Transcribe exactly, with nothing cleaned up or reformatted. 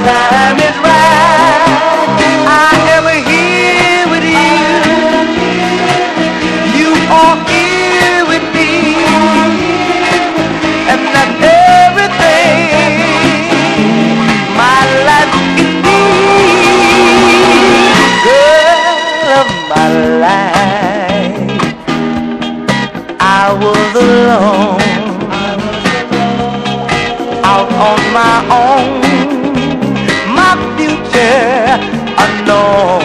time is right, I am here with you. You are here with me, and that's everything my life can need. Girl of my life, I was alone, out on my own, my future unknown.